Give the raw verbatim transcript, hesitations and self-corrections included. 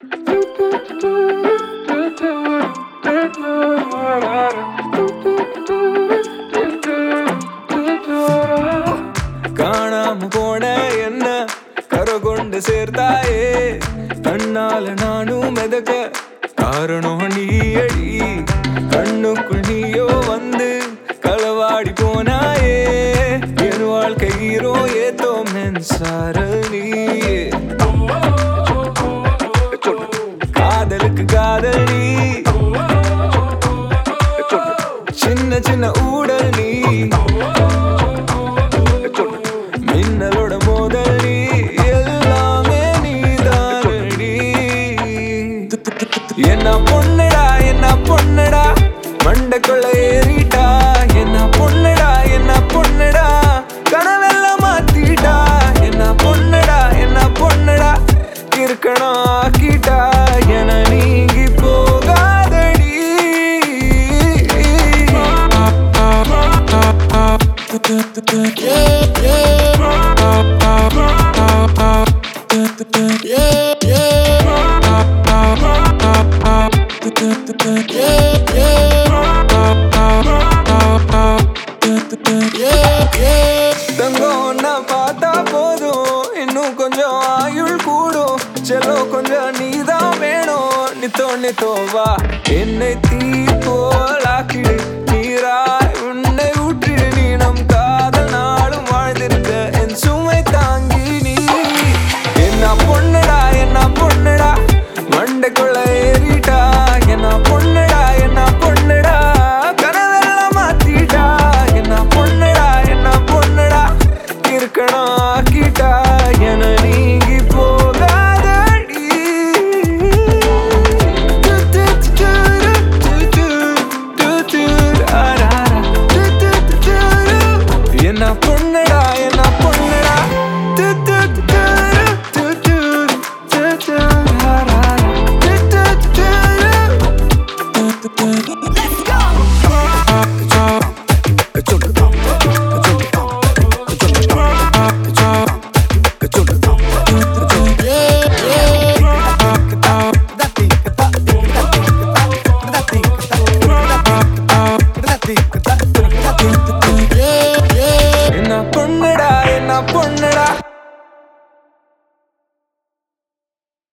காணாம போன என்ன கரை கொண்டு சேர்த்தாயே கண்ணால நானும் மிதக்க காரணம் நீயடி கண்ணுக்குள் நீயோ வந்து களவாடி போனாயே என் வாழ்க்கை ஹீரோ ஏதோ மின்சார நீயே காதலுக்கு காதல் நீ சின்ன சின்ன ஊடல் நீ மின்னலோட மோதல் நீ எல்லாமே நீதானடி என்ன பொண்ணுடா என்ன பொண்ணுடா மண்டக்குள்ள ஏறிட்டா என்ன பொண்ணுடா என்ன பொண்ணுடா கனவெல்லாம் மாத்திட்டா என்ன பொண்ணுடா என்ன பொண்ணுடா இருக்கணும் ஆக்கிட்டா என நீங்கி போகாதடி தங்கம் நான் பார்த்தா போதும் இன்னும் கொஞ்சம் ஆயுள் கூடும் செல்லோ கொஞ்சம் நீதான் வேணும் நித்தோ நித்தோவா என்னை தீ போலாக்கிடு